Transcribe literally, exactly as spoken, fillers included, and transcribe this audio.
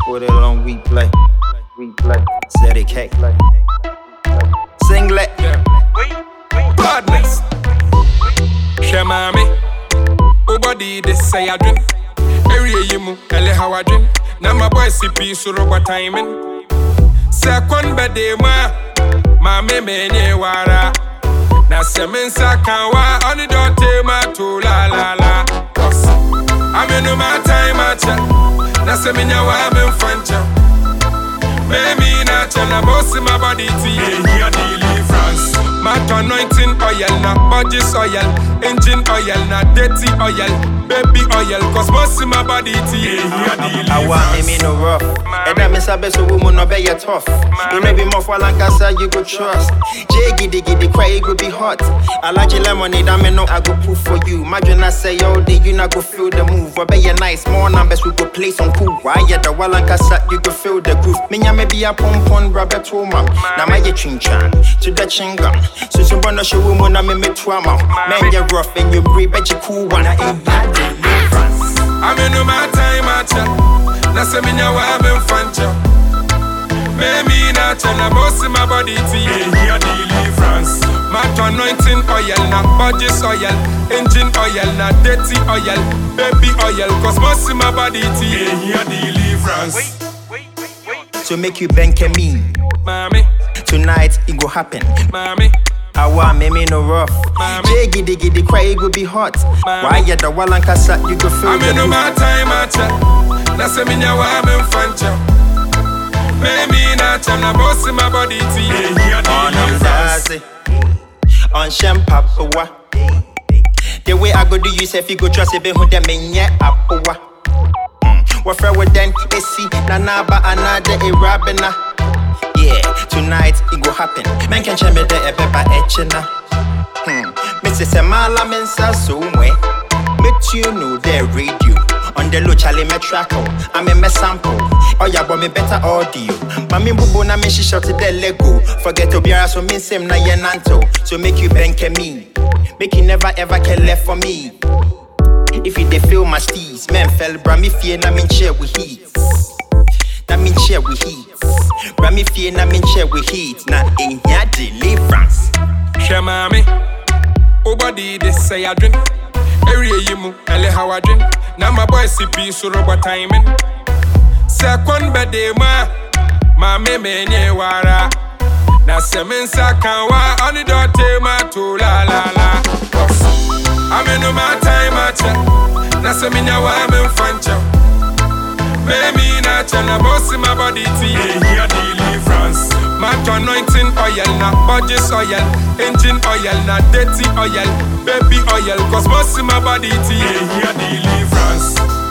Put it on replay. Replay. Z K. Singlet. Badness. Shema me. Nobody they say I drink. Area yimu, ele how I drink. Now my boy C P so robot timing. Second bede ma, ma me me nye wara. Na semensa kanwa oni don't take my to la la la. I'm in my time at ya. Na semenya wa me fancha. Baby na chana boss my body to here deliverance. Mat anointing oil na body oil, engine oil na dirty oil, baby oil. Cause most of my body to here deliverance. I want me no rough. And that means I bet so woman no be ya tough. You may be more for like I said you go trust. J giddy giddy cry it go be hot. I like your lemonade, I mean no I go proof for you. Imagine I say all day you not go feel the move. Or be ya nice, more numbers we go play some cool. Why ya the wall like I said you go feel the groove. Me ya maybe a pom pom rubber to mom. Now my chin chan to the chingam. So some wanna show woman I me me trauma. Man you rough and you breathe but you cool one. I ain't bad deliverance. I'm in my time at ya. Na semenya wa me fancha. Baby na chana boss my body to here deliverance. Mat anointing oil na body oil, engine oil na dirty oil, baby oil. Cause most of my body to here deliverance. To make you bank a me, Mommy, tonight it go happen. mommy, I want me me no rough. Mommy. J giddy giddy cry it go be hot. Why ya the wall and kasa you go feel I'm the in move. my time at ya. Na semenya wa me fancha. Baby na chana boss my body to here On deliverance. Zazi, on Shampapua. The way I go do you say if you go trust it, be who them in ya apua. What friend with them, Essie, Nanaba, another Arabina. Yeah, tonight it go happen. Man can check me the Ebeba Echina. Hmm, Missus Samala Mensa somewhere. Make you know the radio. On the low Charlie Metraco, I'm in my sample. Oh, yeah, but me better audio. Mami bubu na me she shot the Lego. Forget to be around so me same na yenanto. So make you bank me. Make you never ever care left for me. If you dey feel my steez, men fell bra me fear na me share with heat. Na me share with heat. Bra me fear na me share with heat. Na in ya deliverance. Shema me. Nobody they say I drink. Area yimu, ele how I drink. Now my boy C P so robot timing. Second bede ma, ma me me nye wara. Na semensa kanwa oni don't take my to la la la. I'm in my time at ya. Na semenya wa me fancha. Baby na chana boss my body to here deliverance. Mat anointing oil na body oil, engine oil na dirty oil, baby oil. Cause most of my body to here deliverance.